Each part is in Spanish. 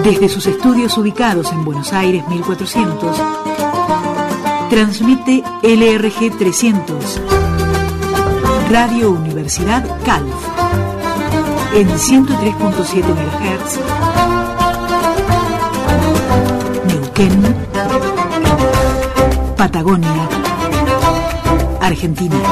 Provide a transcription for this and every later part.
Desde sus estudios ubicados en Buenos Aires 1400, transmite LRG 300, Radio Universidad Calf, en 103.7 MHz, Neuquén, Patagonia, Argentina.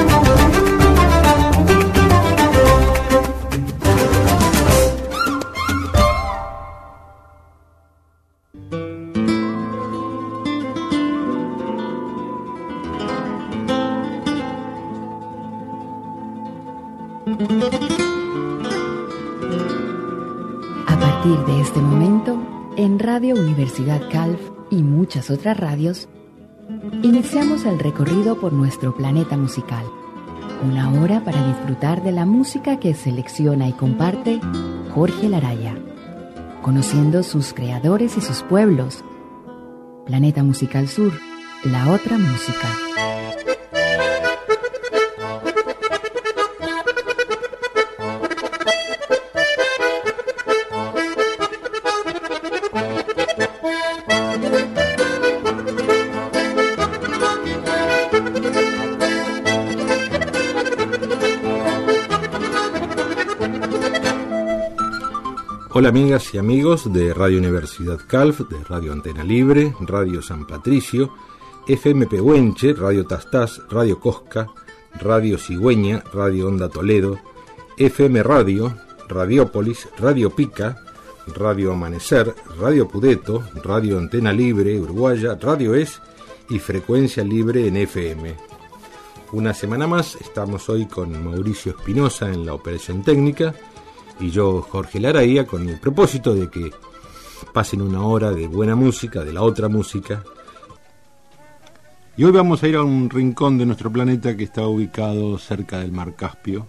A partir de este momento, en Radio Universidad Calf y muchas otras radios, iniciamos el recorrido por nuestro planeta musical. Una hora para disfrutar de la música que selecciona y comparte Jorge Laraya, conociendo sus creadores y sus pueblos. Planeta Musical Sur, la otra música. Hola amigas y amigos de Radio Universidad Calf, de Radio Antena Libre, Radio San Patricio, FM Pehuenche, Radio Tastás, Radio Cosca, Radio Cigüeña, Radio Onda Toledo, FM Radio, Radiópolis, Radio Pica, Radio Amanecer, Radio Pudeto, Radio Antena Libre, Uruguaya, Radio Es y Frecuencia Libre en FM. Una semana más estamos hoy con Mauricio Espinosa en la operación técnica y yo, Jorge Laraya, con el propósito de que pasen una hora de buena música, de la otra música. Y hoy vamos a ir a un rincón de nuestro planeta que está ubicado cerca del Mar Caspio,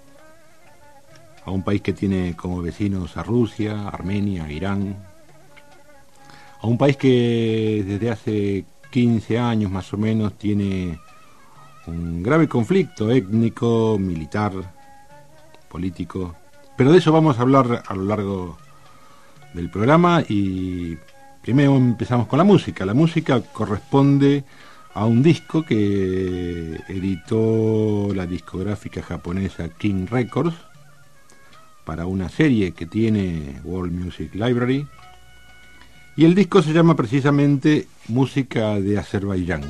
a un país que tiene como vecinos a Rusia, Armenia, Irán, a un país que desde hace 15 años más o menos tiene un grave conflicto étnico, militar, político. Pero de eso vamos a hablar a lo largo del programa y primero empezamos con la música. La música corresponde a un disco que editó la discográfica japonesa King Records para una serie que tiene World Music Library. Y el disco se llama precisamente Música de Azerbaiyán.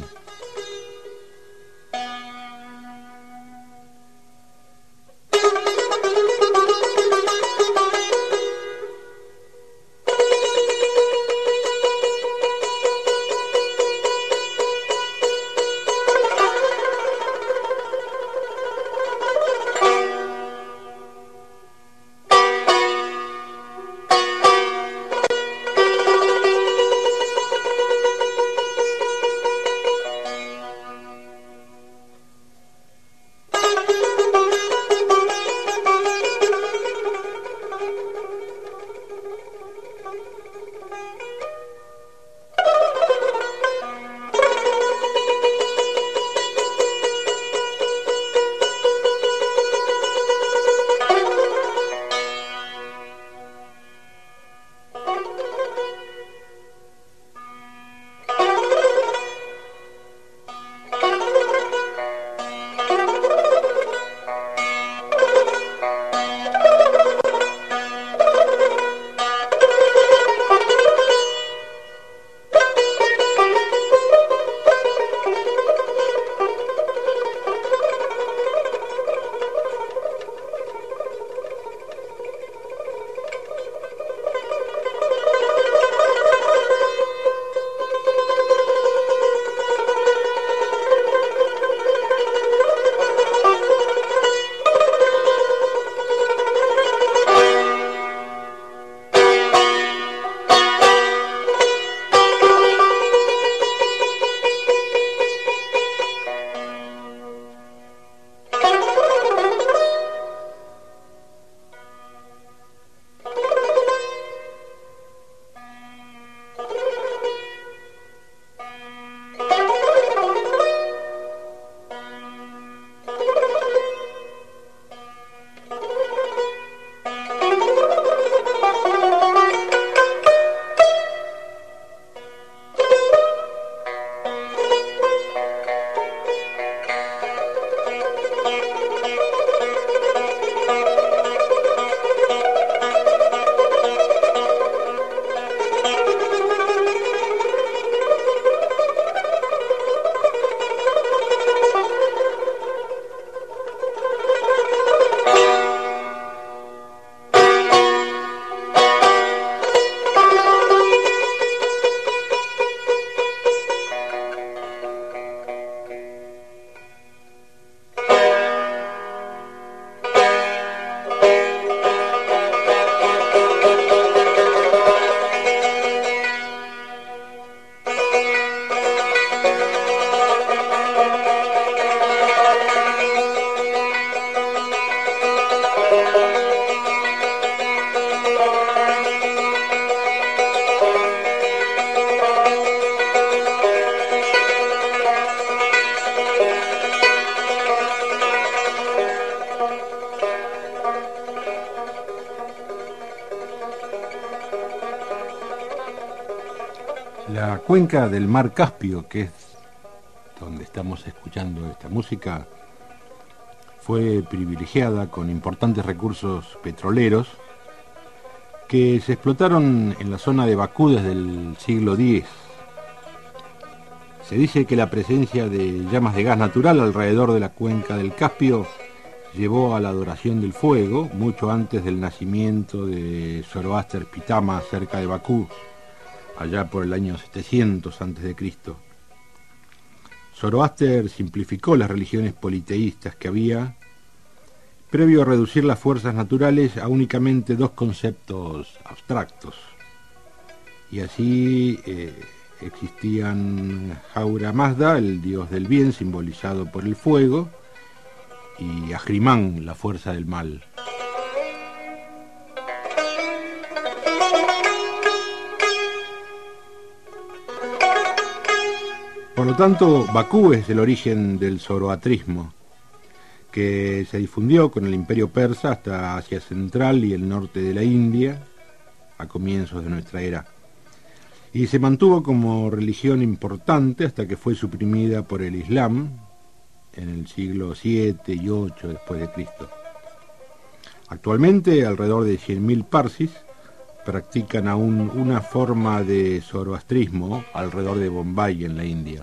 La cuenca del mar Caspio, que es donde estamos escuchando esta música, fue privilegiada con importantes recursos petroleros que se explotaron en la zona de Bakú desde el siglo X. Se dice que la presencia de llamas de gas natural alrededor de la cuenca del Caspio llevó a la adoración del fuego mucho antes del nacimiento de Zoroaster Pitama cerca de Bakú, allá por el año 700 a.C. Zoroaster simplificó las religiones politeístas que había, previo a reducir las fuerzas naturales a únicamente dos conceptos abstractos. Y así existían Ahura Mazda, el dios del bien simbolizado por el fuego, y Ahriman, la fuerza del mal. Por lo tanto, Bakú es el origen del zoroastrismo, que se difundió con el imperio persa hasta Asia Central y el norte de la India, a comienzos de nuestra era, y se mantuvo como religión importante hasta que fue suprimida por el Islam en el siglo VII y VIII después de Cristo. Actualmente, alrededor de 100.000 parsis practican aún una forma de zoroastrismo alrededor de Bombay, en la India.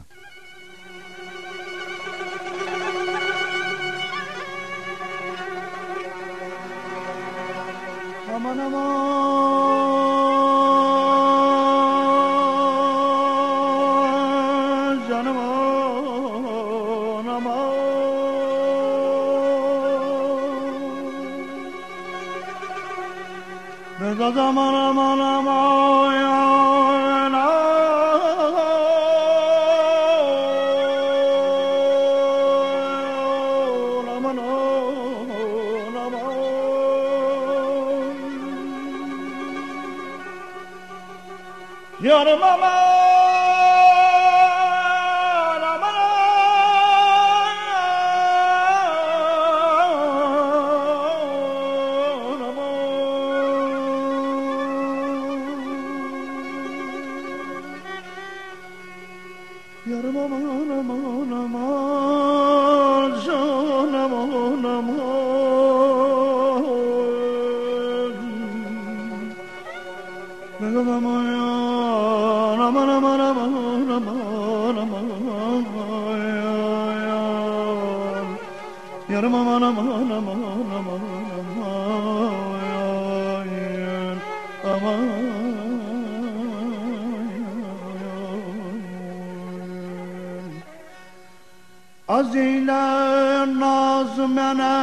Az eyler naz mene,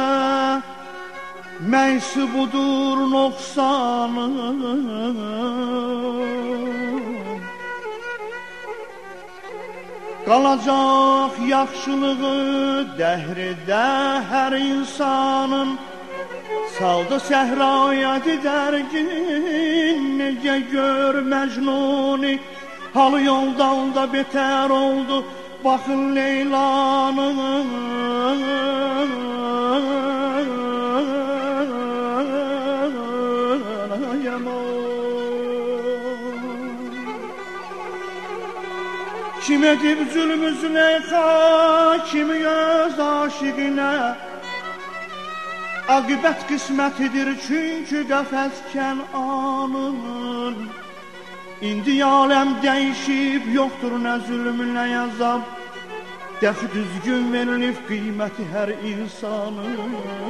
mensubudur noksanım. Qalacaq yaxşılığı dəhrdə hər insanın, saldı səhraya didərgin, necə gör Məcnuni, halı yoldan da betər oldu. Bakın Leyla'nın kim edib zulmü Züleyxa, kimi göz aşiqinə, aqibət qismətidir çünki qəfəskən anın. İndi aləm dəyişib, yoxdur nə zülm, nə yazab, dəxi düzgün verilib qiyməti hər insanın.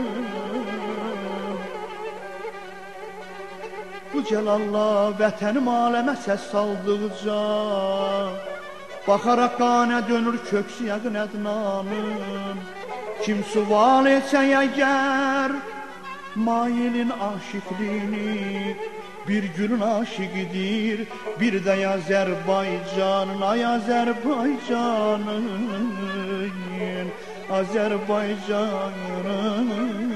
Bu cəlallah vətənim aləmə səs saldıqca, baxaraq qanə dönür köksü yəqin ədnanın. Kim sual etsə əgər mailin aşiqliyini, bir gülün aşiqidir, bir də Azərbaycanın, ay Azərbaycanın, Azərbaycanın.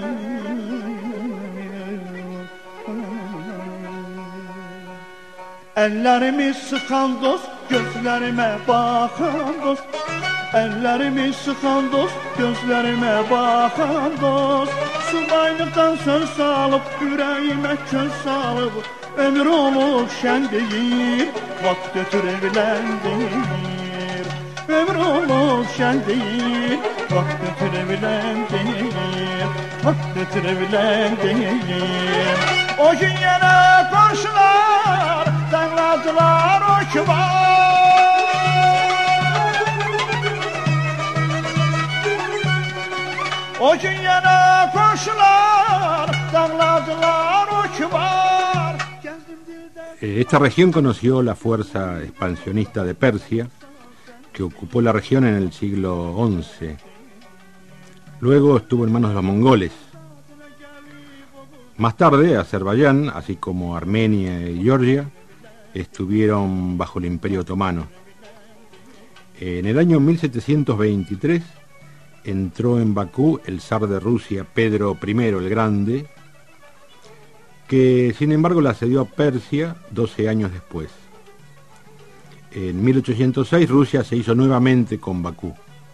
Əllərimi sıxan dost, gözlərimə baxan dost, əllərimi sıxan dost, gözlərimə baxan dost, subaylıqdan söz salıb, ürəyimə köz salıb, Ömür olup şen değil, vakt götürebilen değil. Ömür olup şen değil, vakt götürebilen değil. Vakt götürebilen değil. O gün yine komşular danladılar o kibar. O gün yine komşular danladılar o kibar. Esta región conoció la fuerza expansionista de Persia, que ocupó la región en el siglo XI. Luego estuvo en manos de los mongoles. Más tarde, Azerbaiyán, así como Armenia y Georgia, estuvieron bajo el Imperio Otomano. En el año 1723 entró en Bakú el zar de Rusia, Pedro I el Grande, que sin embargo la cedió a Persia 12 años después. En 1806 Rusia se hizo nuevamente con Bakú.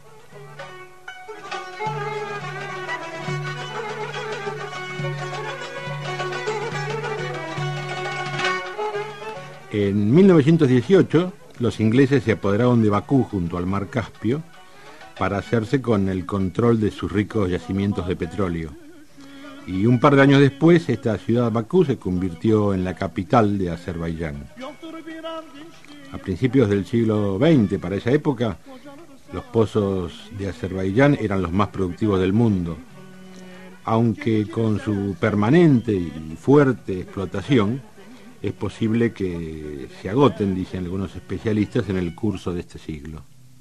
En 1918 los ingleses se apoderaron de Bakú junto al mar Caspio para hacerse con el control de sus ricos yacimientos de petróleo. Y un par de años después, esta ciudad Bakú se convirtió en la capital de Azerbaiyán. A principios del siglo XX, para esa época, los pozos de Azerbaiyán eran los más productivos del mundo, aunque con su permanente y fuerte explotación, es posible que se agoten, dicen algunos especialistas, en el curso de este siglo.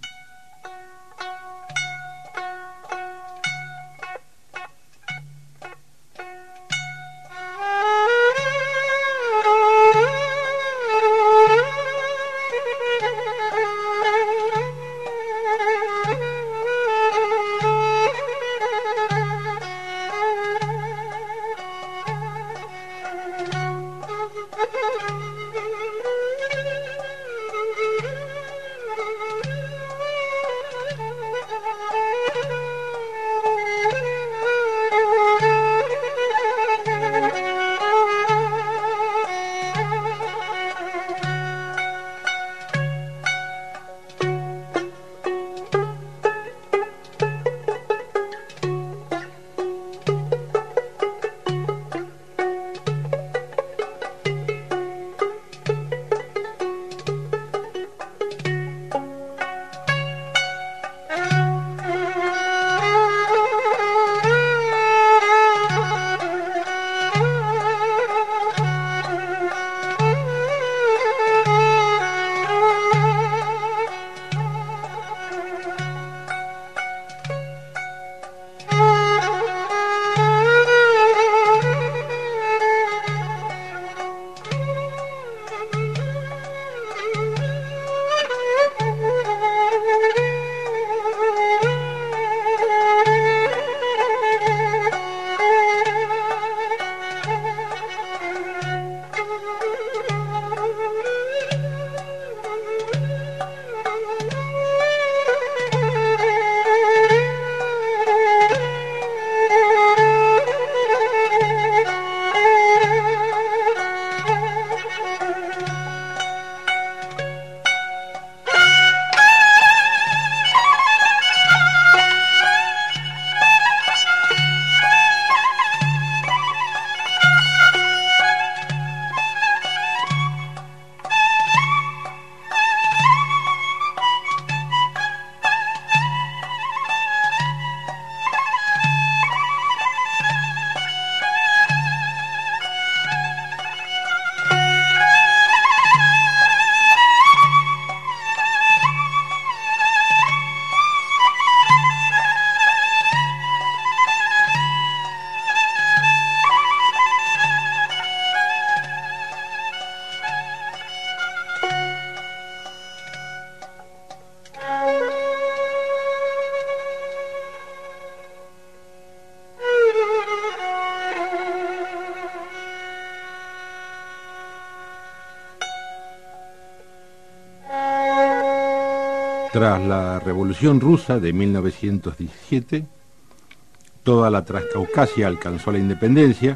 Tras la Revolución Rusa de 1917, toda la Transcaucasia alcanzó la independencia,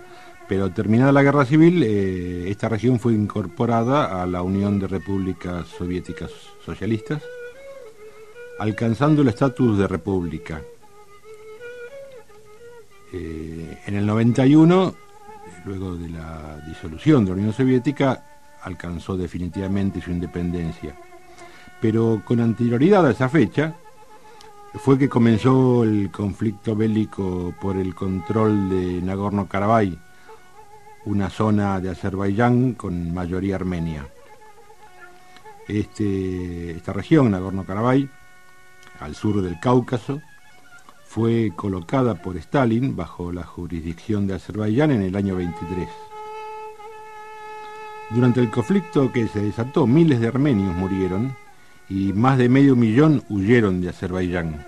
pero terminada la guerra civil, esta región fue incorporada a la Unión de Repúblicas Soviéticas Socialistas, alcanzando el estatus de república. En el 91, luego de la disolución de la Unión Soviética, alcanzó definitivamente su independencia. Pero con anterioridad a esa fecha fue que comenzó el conflicto bélico por el control de Nagorno-Karabaj, una zona de Azerbaiyán con mayoría armenia. Esta región, Nagorno-Karabaj, al sur del Cáucaso, fue colocada por Stalin bajo la jurisdicción de Azerbaiyán en el año 23. Durante el conflicto que se desató, miles de armenios murieron y más de 500.000 huyeron de Azerbaiyán.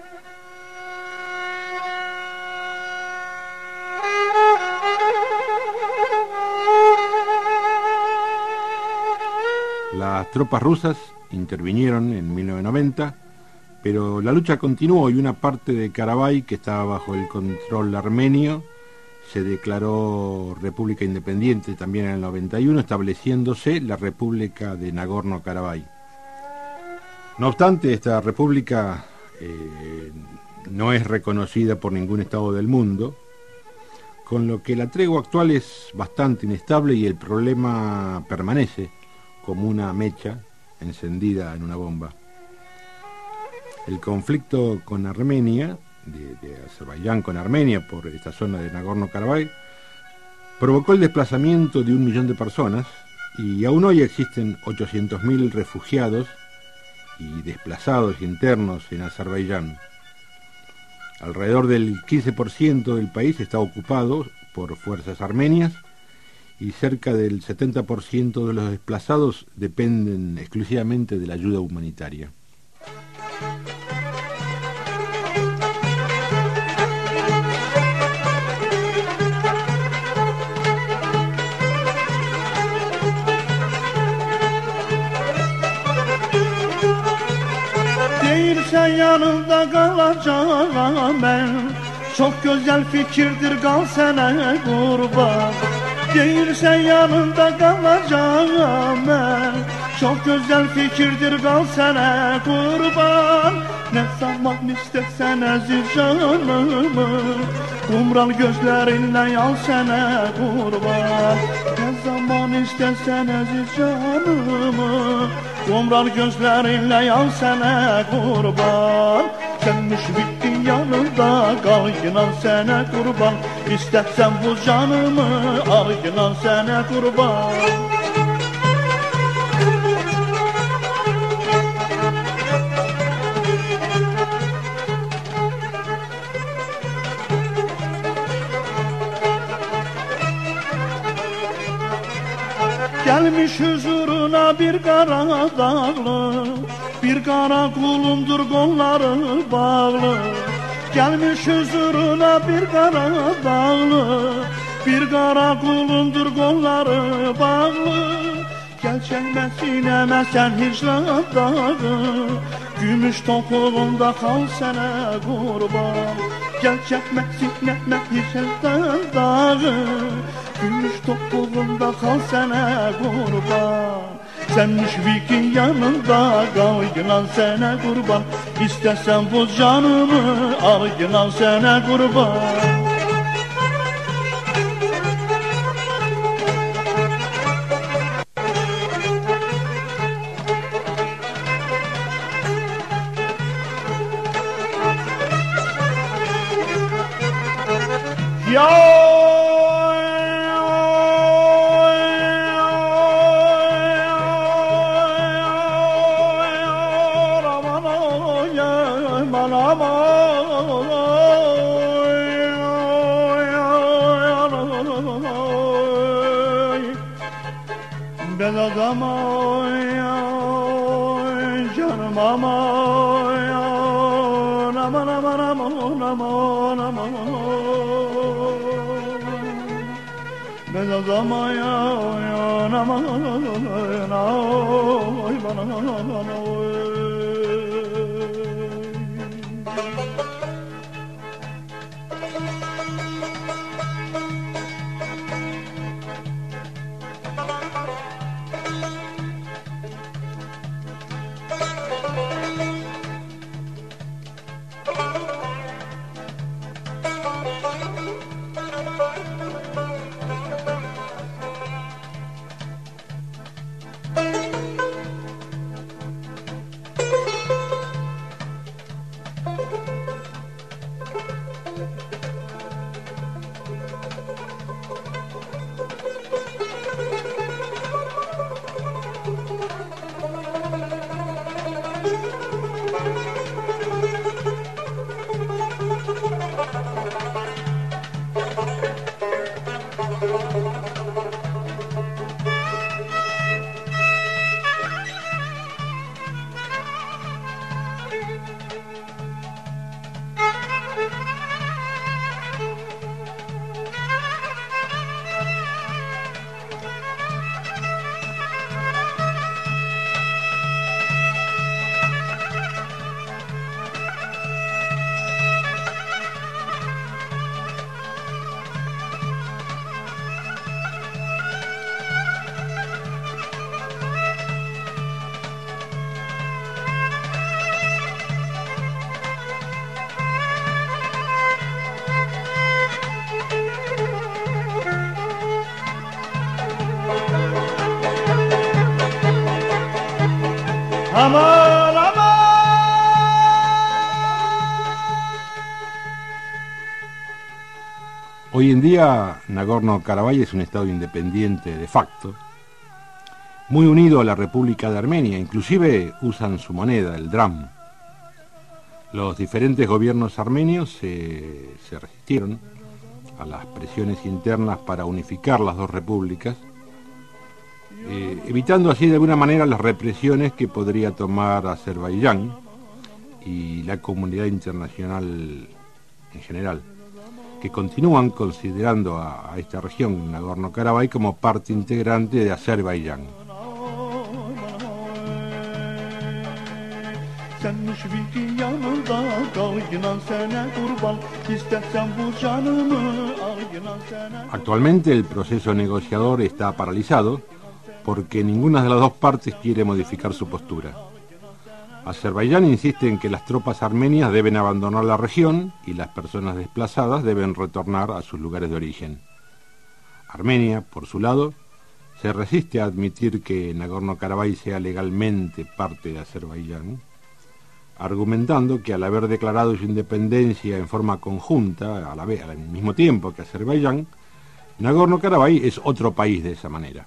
Las tropas rusas intervinieron en 1990, pero la lucha continuó y una parte de Karabaj, que estaba bajo el control armenio, se declaró república independiente también en el 91, estableciéndose la República de Nagorno-Karabaj. No obstante, esta república no es reconocida por ningún estado del mundo, con lo que la tregua actual es bastante inestable y el problema permanece como una mecha encendida en una bomba. El conflicto con Armenia, de Azerbaiyán con Armenia por esta zona de Nagorno-Karabaj, provocó el desplazamiento de 1 millón de personas y aún hoy existen 800.000 refugiados y desplazados internos en Azerbaiyán. Alrededor del 15% del país está ocupado por fuerzas armenias y cerca del 70% de los desplazados dependen exclusivamente de la ayuda humanitaria. Değilse yanında kalacağım ben. Çok güzel fikirdir, kal sana kurban. Değilse yanında kalacağım ben. Çok güzel fikirdir, kal sana kurban. Ne zaman istesen aziz canımı, kumral gözlerinle yal sana kurban. Ne zaman istesen aziz canımı, kumral gözlerinle yal sana kurban. Senmiş bittin yanında, kal inan sana kurban. İstersen bu canımı, al inan sana kurban. Gelmiş huzuruna bir kara dağlı, bir kara kulundur kolları bağlı. Gelmiş huzuruna bir kara dağlı, bir kara kulundur kolları bağlı. Gel çekme sineme sen hicran dağı, gümüş topuğunda kal sana kurban. Gel çekme sineme hicran dağı, gümüş topuğunda kal sana kurban. Sen müşfikin yanında kal inan sana kurban. İstersen bu canımı al inan sana kurban. Ya ben adam canım aman aman aman aman aman aman ben adam aman aman Aman, aman. Hoy en día, Nagorno-Karabaj es un estado independiente de facto, muy unido a la República de Armenia, inclusive usan su moneda, el dram. Los diferentes gobiernos armenios se resistieron a las presiones internas para unificar las dos repúblicas, evitando así de alguna manera las represiones que podría tomar Azerbaiyán y la comunidad internacional en general, que continúan considerando a esta región, Nagorno-Karabaj, como parte integrante de Azerbaiyán. Actualmente el proceso negociador está paralizado porque ninguna de las dos partes quiere modificar su postura. Azerbaiyán insiste en que las tropas armenias deben abandonar la región y las personas desplazadas deben retornar a sus lugares de origen. Armenia, por su lado, se resiste a admitir que Nagorno-Karabaj sea legalmente parte de Azerbaiyán, argumentando que al haber declarado su independencia en forma conjunta, al mismo tiempo que Azerbaiyán, Nagorno-Karabaj es otro país de esa manera.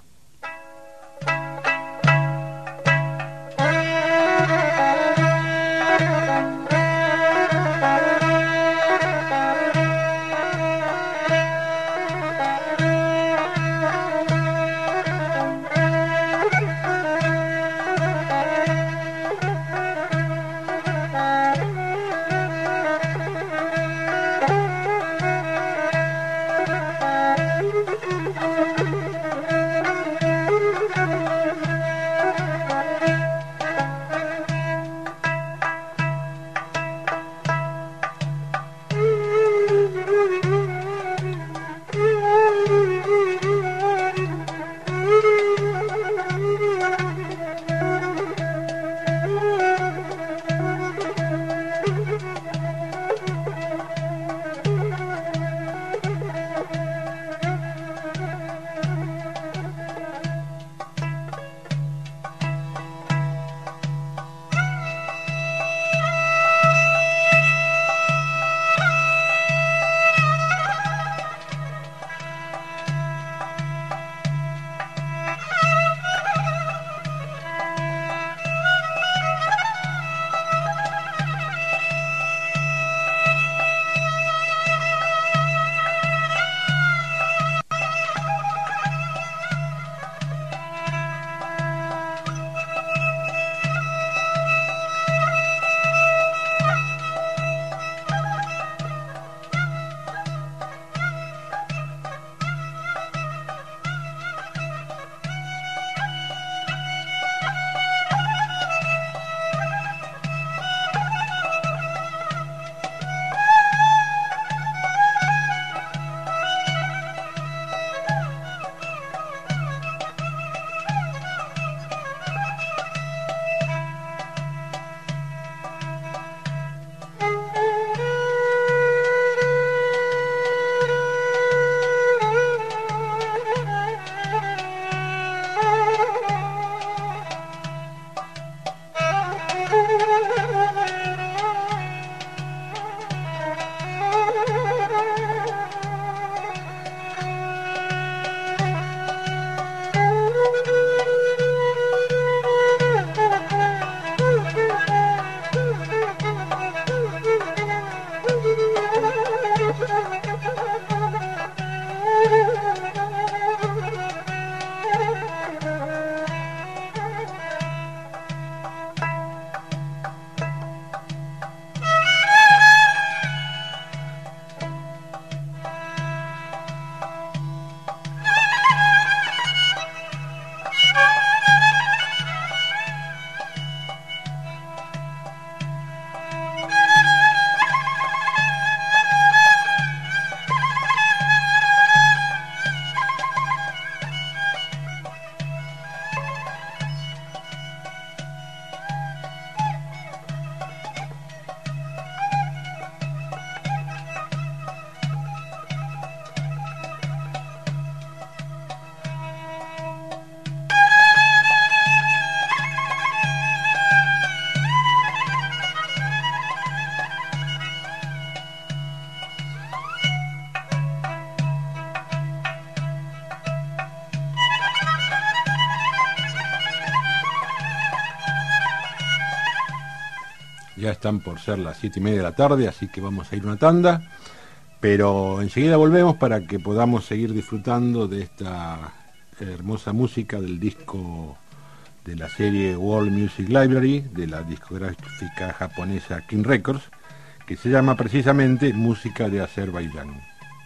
Ya están por ser las 7:30 de la tarde, así que vamos a ir una tanda, pero enseguida volvemos para que podamos seguir disfrutando de esta hermosa música del disco de la serie World Music Library de la discográfica japonesa King Records, que se llama precisamente Música de Azerbaiyán.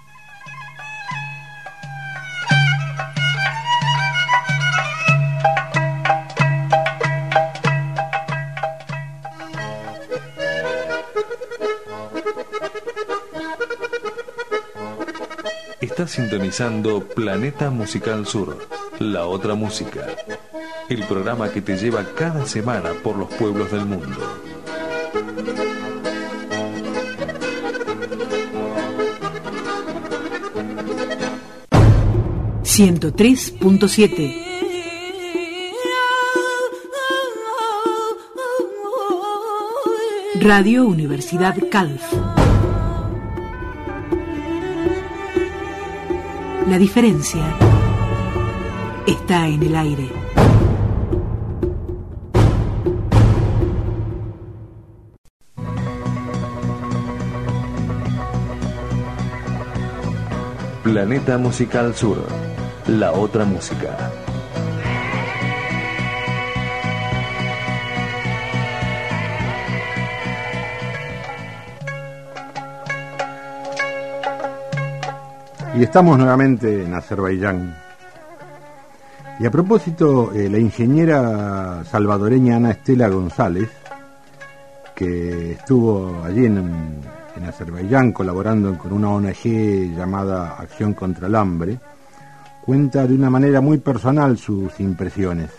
Estás sintonizando Planeta Musical Sur, la otra música. El programa que te lleva cada semana por los pueblos del mundo. ...103.7 Radio Universidad Calf. La diferencia está en el aire. Planeta Musical Sur, la otra música. Y estamos nuevamente en Azerbaiyán. Y a propósito, la ingeniera salvadoreña Ana Estela González, que estuvo allí en Azerbaiyán colaborando con una ONG llamada Acción contra el Hambre, cuenta de una manera muy personal sus impresiones.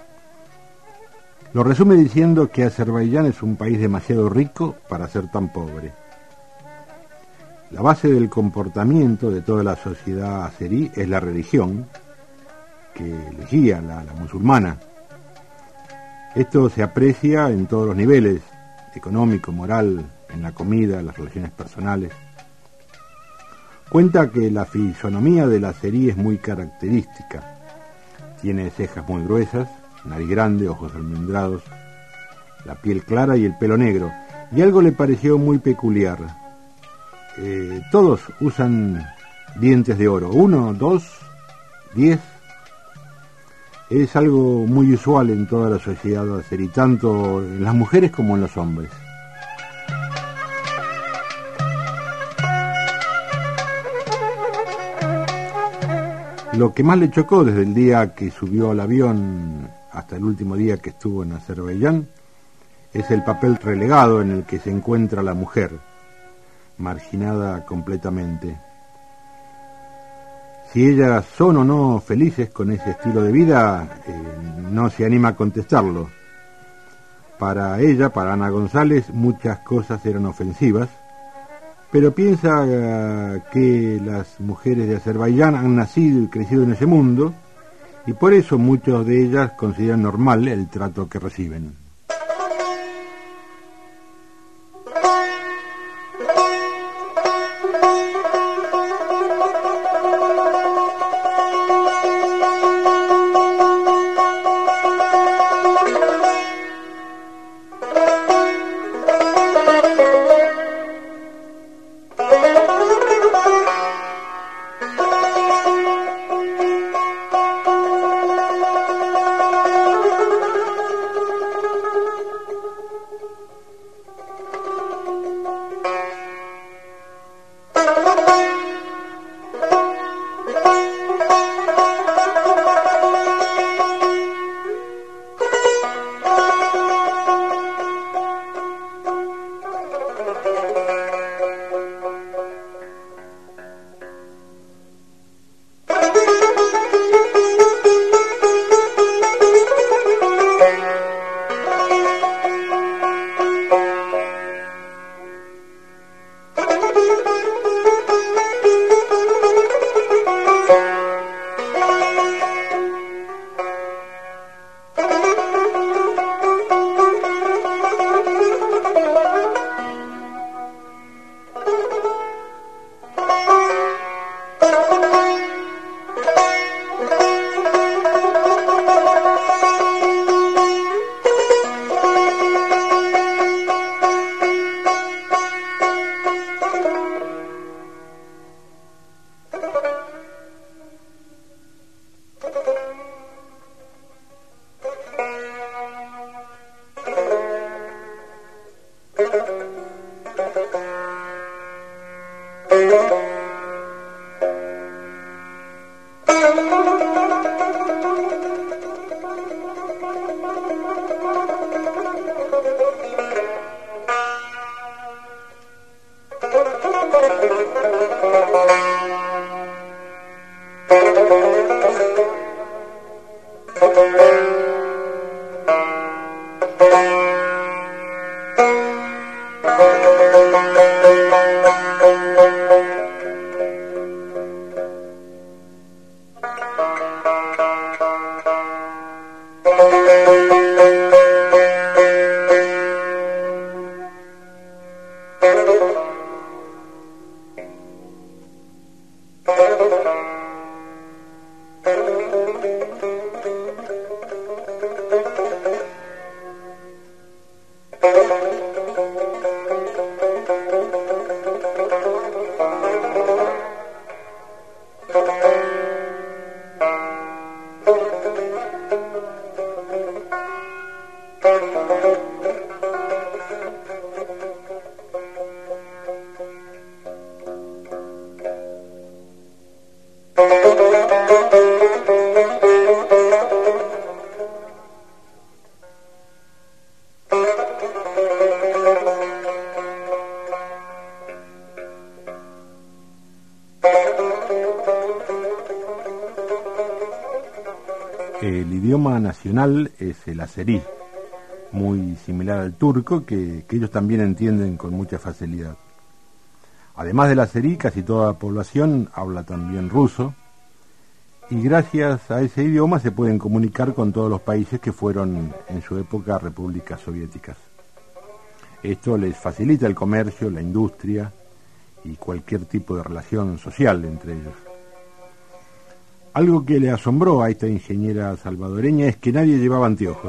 Lo resume diciendo que Azerbaiyán es un país demasiado rico para ser tan pobre. La base del comportamiento de toda la sociedad azerí es la religión que les guía, la musulmana. Esto se aprecia en todos los niveles, económico, moral, en la comida, las relaciones personales. Cuenta que la fisonomía del azerí es muy característica. Tiene cejas muy gruesas, nariz grande, ojos almendrados, la piel clara y el pelo negro. Y algo le pareció muy peculiar. Todos usan dientes de oro, 1, 2, 10. Es algo muy usual en toda la sociedad azerí, tanto en las mujeres como en los hombres. Lo que más le chocó desde el día que subió al avión hasta el último día que estuvo en Azerbaiyán es el papel relegado en el que se encuentra la mujer, marginada completamente. Si ellas son o no felices con ese estilo de vida, no se anima a contestarlo. Para ella, para Ana González, muchas cosas eran ofensivas, pero piensa que las mujeres de Azerbaiyán han nacido y crecido en ese mundo, y por eso muchos de ellas consideran normal el trato que reciben. El idioma nacional es el azerí, muy similar al turco, que ellos también entienden con mucha facilidad. Además del azerí, casi toda la población habla también ruso, y gracias a ese idioma se pueden comunicar con todos los países que fueron en su época repúblicas soviéticas. Esto les facilita el comercio, la industria y cualquier tipo de relación social entre ellos. Algo que le asombró a esta ingeniera salvadoreña es que nadie llevaba anteojos.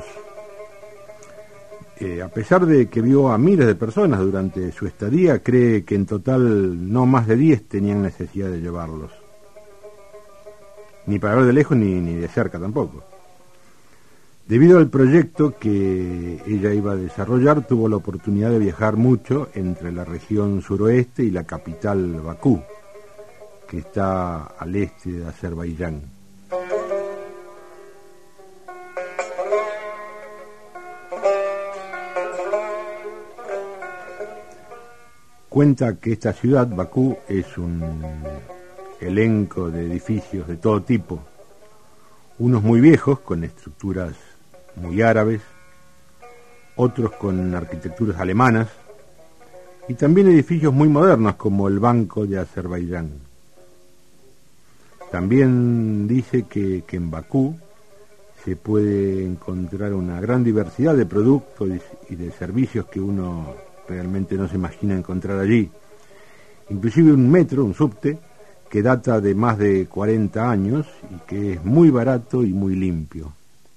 A pesar de que vio a miles de personas durante su estadía, cree que en total no más de 10 tenían necesidad de llevarlos. Ni para ver de lejos ni de cerca tampoco. Debido al proyecto que ella iba a desarrollar, tuvo la oportunidad de viajar mucho entre la región suroeste y la capital Bakú, que está al este de Azerbaiyán. Cuenta que esta ciudad, Bakú, es un elenco de edificios de todo tipo, unos muy viejos, con estructuras muy árabes, otros con arquitecturas alemanas, y también edificios muy modernos como el Banco de Azerbaiyán. También dice que en Bakú se puede encontrar una gran diversidad de productos y de servicios que uno realmente no se imagina encontrar allí. Inclusive un metro, un subte, que data de más de 40 años y que es muy barato y muy limpio.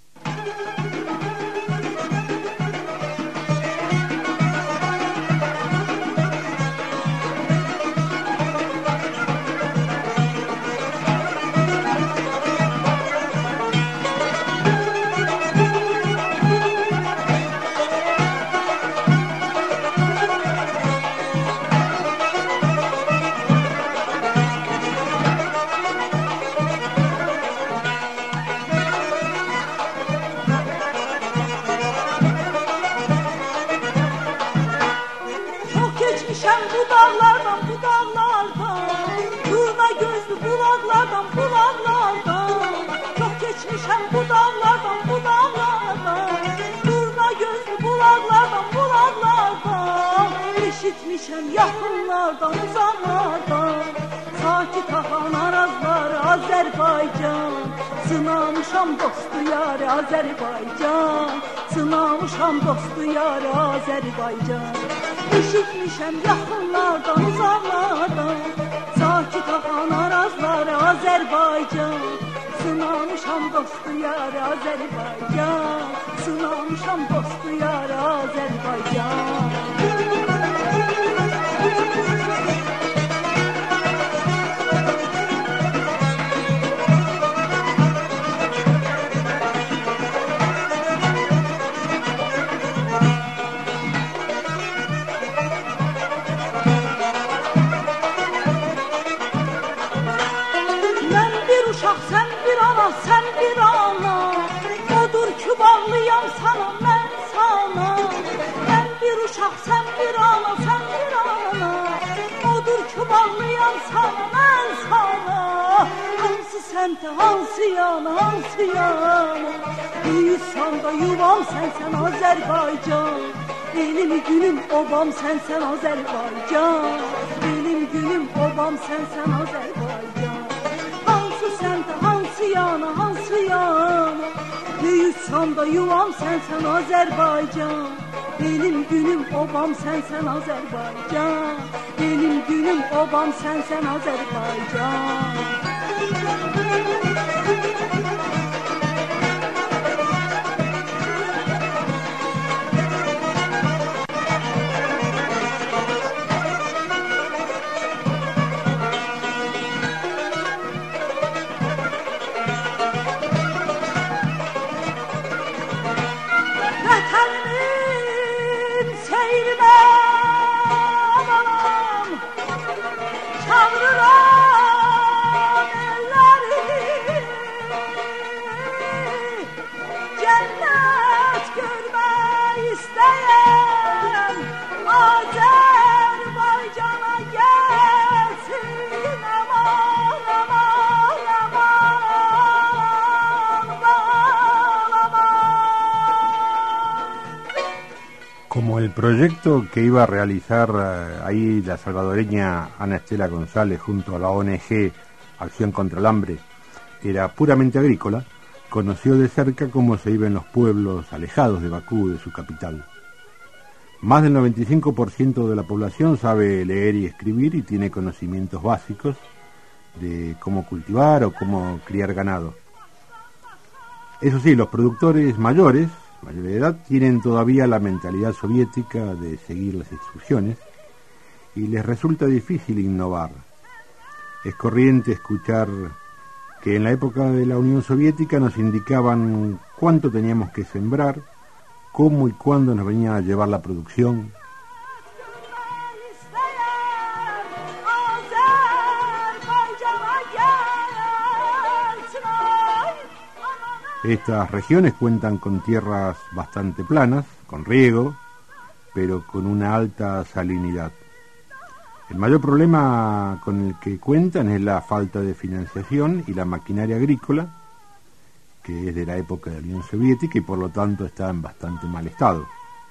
Eşitmişem yakınlardan uzaklardan Sakit akan arazlar Azerbaycan Sınamışam dostu yar Azerbaycan Sınamışam dostu yar Azerbaycan Eşitmişem yakınlardan uzaklardan Sakit akan arazlar Azerbaycan Sınamışam dostu yar Azerbaycan Sınamışam dostu yar Azerbaycan Sen bir ana Odur ki bağlıyam sana ben sana Ben bir uşak sen bir ana sen bir ana Odur ki bağlıyam sana ben sana Hansız semte hansı yana, hansı yana? Büyüsanda yuvam sensen Azerbaycan. Benim gülüm obam sensen Azerbaycan. Benim gülüm obam sensen Azerbaycan. Hansı semte hansı yana, hansı yana? Büyüsanda yuvam sensen Azerbaycan. Benim gülüm obam sensen Azerbaycan. Benim gülüm obam sensen Azerbaycan. Como el proyecto que iba a realizar ahí la salvadoreña Ana Estela González junto a la ONG Acción contra el Hambre era puramente agrícola, conoció de cerca cómo se vive en los pueblos alejados de Bakú, de su capital. Más del 95% de la población sabe leer y escribir y tiene conocimientos básicos de cómo cultivar o cómo criar ganado. Eso sí, los productores mayores, mayor de edad, tienen todavía la mentalidad soviética de seguir las instrucciones y les resulta difícil innovar. Es corriente escuchar que en la época de la Unión Soviética nos indicaban cuánto teníamos que sembrar, cómo y cuándo nos venía a llevar la producción. Estas regiones cuentan con tierras bastante planas, con riego, pero con una alta salinidad. El mayor problema con el que cuentan es la falta de financiación y la maquinaria agrícola, que es de la época de la Unión Soviética y por lo tanto está en bastante mal estado.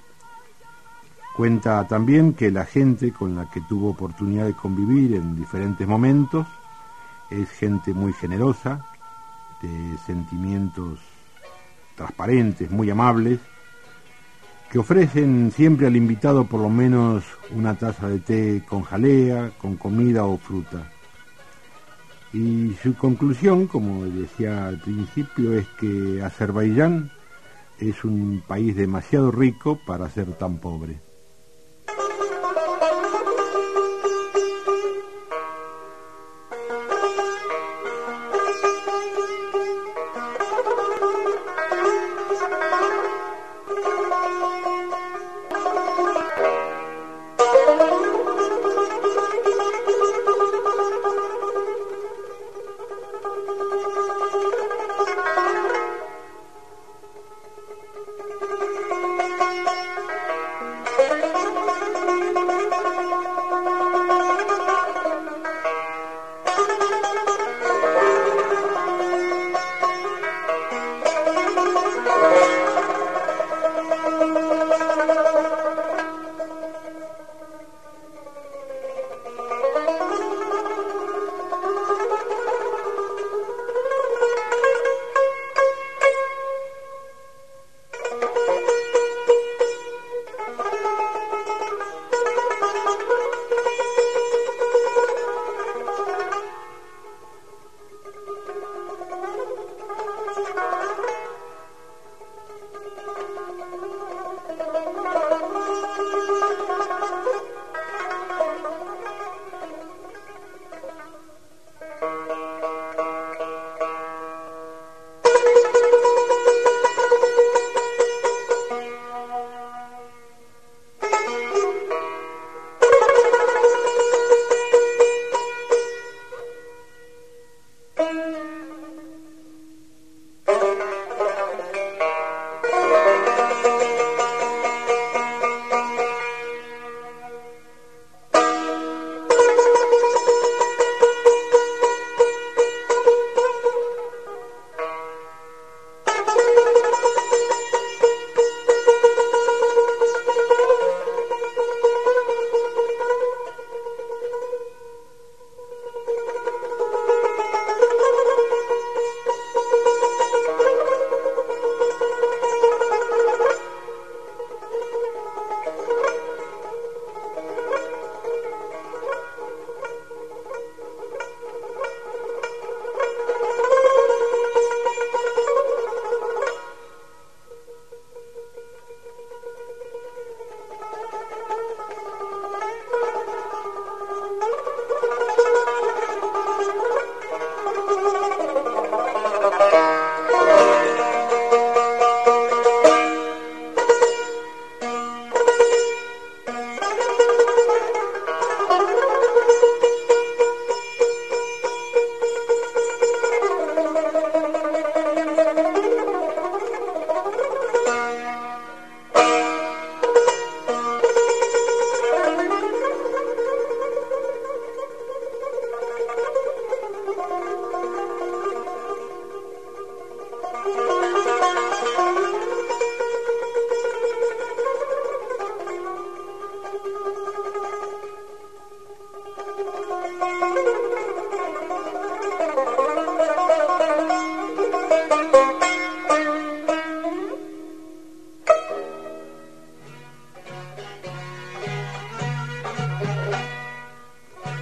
Cuenta también que la gente con la que tuvo oportunidad de convivir en diferentes momentos es gente muy generosa, de sentimientos transparentes, muy amables, que ofrecen siempre al invitado por lo menos una taza de té con jalea, con comida o fruta. Y su conclusión, como decía al principio, es que Azerbaiyán es un país demasiado rico para ser tan pobre.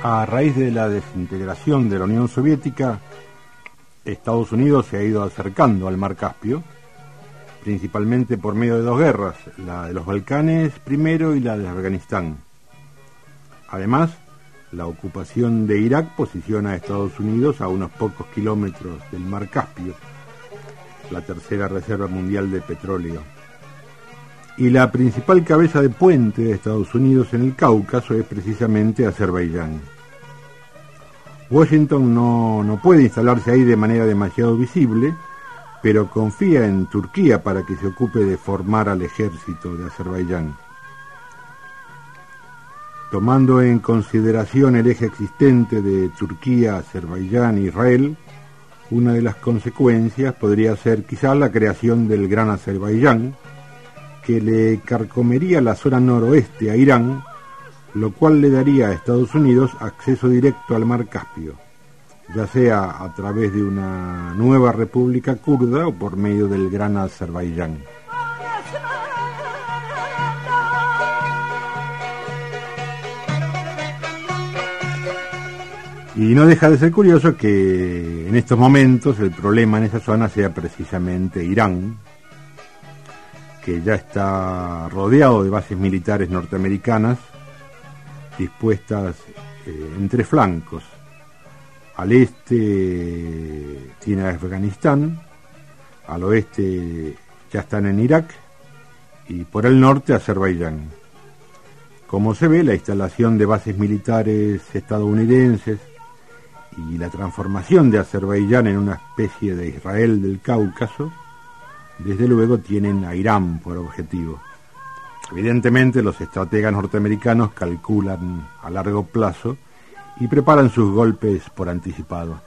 A raíz de la desintegración de la Unión Soviética, Estados Unidos se ha ido acercando al Mar Caspio, principalmente por medio de dos guerras, la de los Balcanes primero y la de Afganistán. Además, la ocupación de Irak posiciona a Estados Unidos a unos pocos kilómetros del Mar Caspio, la tercera reserva mundial de petróleo. Y la principal cabeza de puente de Estados Unidos en el Cáucaso es precisamente Azerbaiyán. Washington no puede instalarse ahí de manera demasiado visible, pero confía en Turquía para que se ocupe de formar al ejército de Azerbaiyán. Tomando en consideración el eje existente de Turquía, Azerbaiyán e Israel, una de las consecuencias podría ser quizá la creación del Gran Azerbaiyán, que le carcomería la zona noroeste a Irán, lo cual le daría a Estados Unidos acceso directo al Mar Caspio, ya sea a través de una nueva república kurda o por medio del Gran Azerbaiyán. Y no deja de ser curioso que en estos momentos el problema en esa zona sea precisamente Irán, que ya está rodeado de bases militares norteamericanas dispuestas en tres flancos. Al este tiene a Afganistán, al oeste ya están en Irak y por el norte Azerbaiyán. Como se ve, la instalación de bases militares estadounidenses y la transformación de Azerbaiyán en una especie de Israel del Cáucaso, desde luego tienen a Irán por objetivo. Evidentemente los estrategas norteamericanos calculan a largo plazo y preparan sus golpes por anticipado.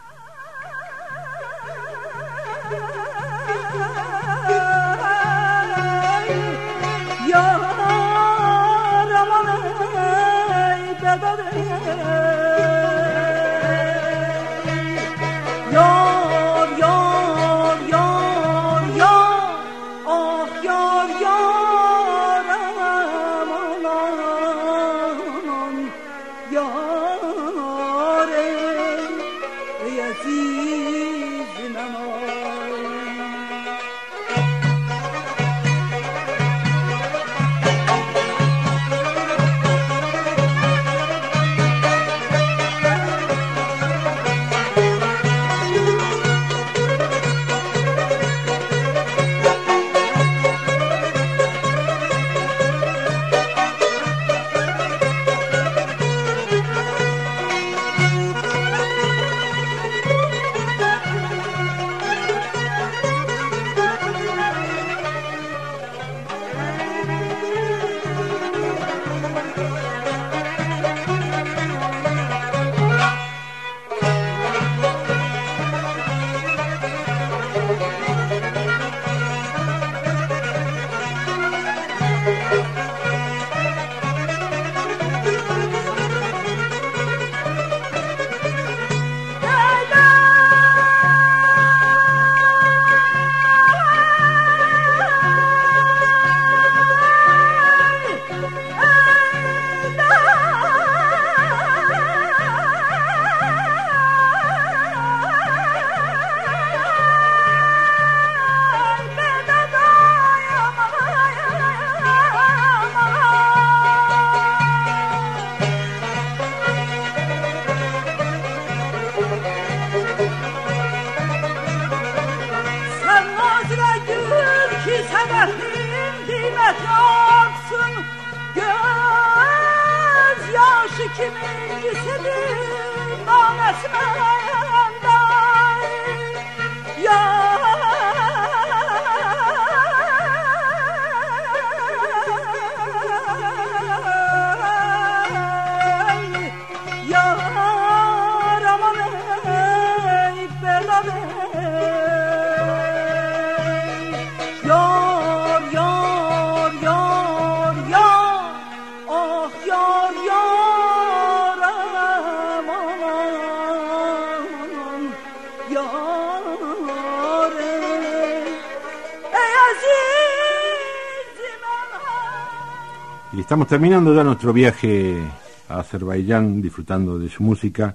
Y estamos terminando ya nuestro viaje a Azerbaiyán disfrutando de su música.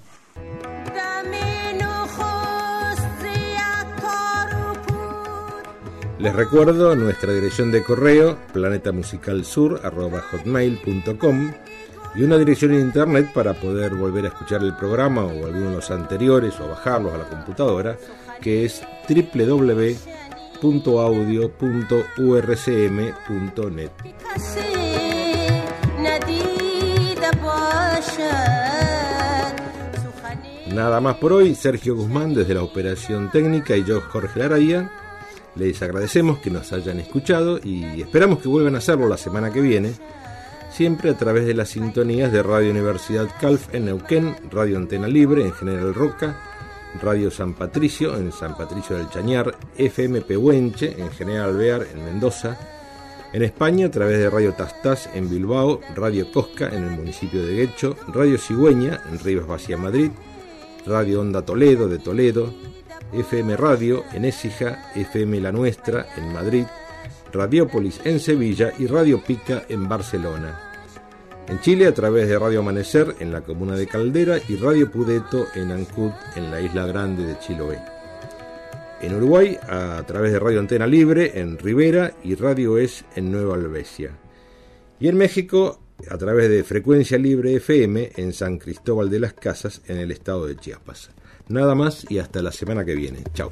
Les recuerdo nuestra dirección de correo planetamusicalsur@hotmail.com y una dirección en internet para poder volver a escuchar el programa o alguno de los anteriores o bajarlos a la computadora, que es www.audio.urcm.net. Nada más por hoy. Sergio Guzmán desde la operación técnica y yo, Jorge Laraya. Les agradecemos que nos hayan escuchado y esperamos que vuelvan a hacerlo la semana que viene, siempre a través de las sintonías de Radio Universidad Calf en Neuquén, Radio Antena Libre en General Roca, Radio San Patricio en San Patricio del Chañar, FM Pehuenche en General Alvear en Mendoza, en España a través de Radio Tastás en Bilbao, Radio Cosca en el municipio de Guecho, Radio Cigüeña en Rivas Vacia, Madrid, Radio Onda Toledo de Toledo, FM Radio en Écija, FM La Nuestra en Madrid, Radiópolis en Sevilla y Radio Pica en Barcelona. En Chile a través de Radio Amanecer en la comuna de Caldera y Radio Pudeto en Ancud en la isla grande de Chiloé. En Uruguay a través de Radio Antena Libre en Rivera y Radio Es en Nueva Alvesia. Y en México a través de Frecuencia Libre FM en San Cristóbal de las Casas en el estado de Chiapas. Nada más y hasta la semana que viene. Chao.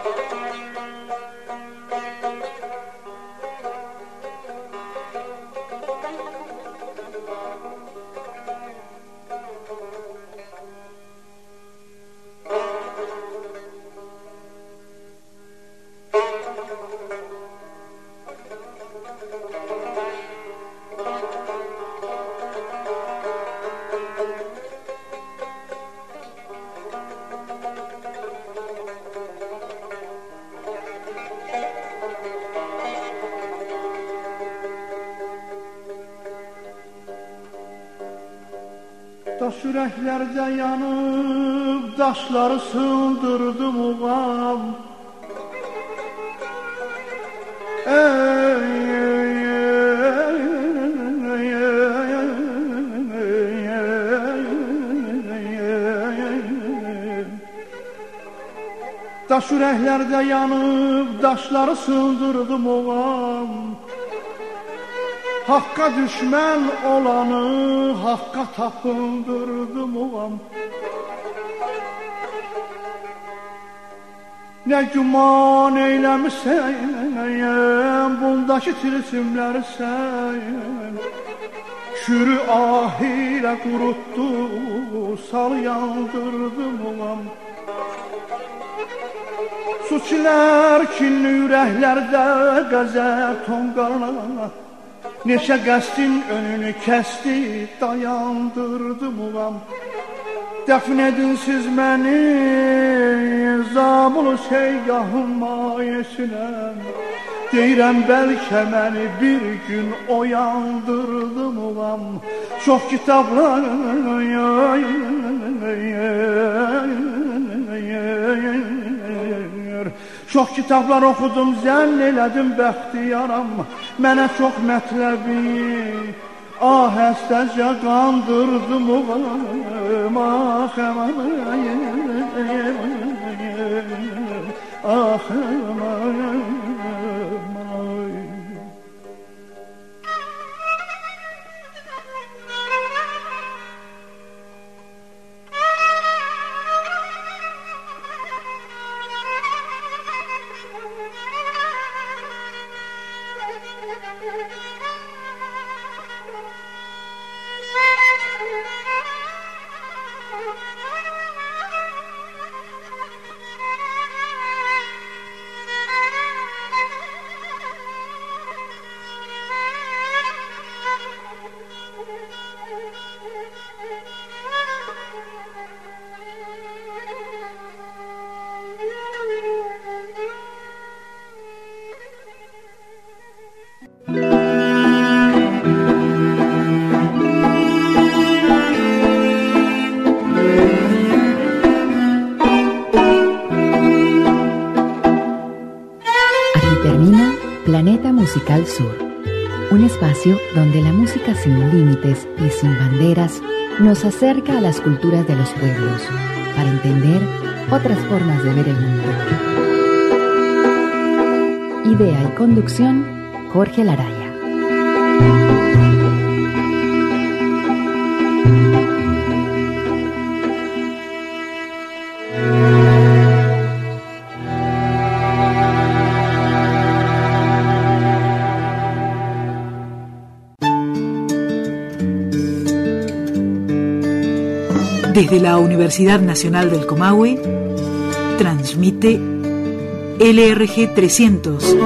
Daş ürəklərdə yanıb, daşları sındırdım uğam. Daş ürəklərdə yanıb, daşları sındırdım uğam. Hakka düşmən olanı hakka tapındırdım uğam. Nə güman eyləmişsən bundakı tilsimləri sən. Kürü ahilə qurutdu, sal yandırdım uğam. Su çilər kinli ürəklərdə qəzər tonqarına. Neçə qəsdin önünü kəsti, dayandırdım uğam. Dəfn edin siz məni, zabul şeygahın mayesinə. Deyirəm bəlkə məni bir gün oyandırdım uğam. Çox kitablar Çox kitablar oxudum, zənn elədim bəxtiyaram. Mənə çox mətləbi, ahəstəcə qandırdım uğam. Planeta Musical Sur, un espacio donde la música sin límites y sin banderas nos acerca a las culturas de los pueblos para entender otras formas de ver el mundo. Idea y conducción, Jorge Laraya. Desde la Universidad Nacional del Comahue, transmite LRG 300,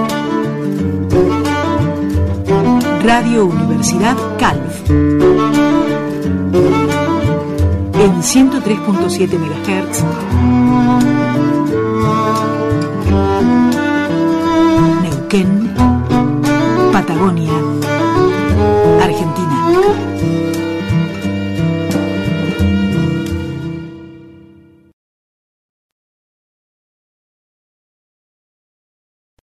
Radio Universidad Calf, en 103.7 MHz, Neuquén,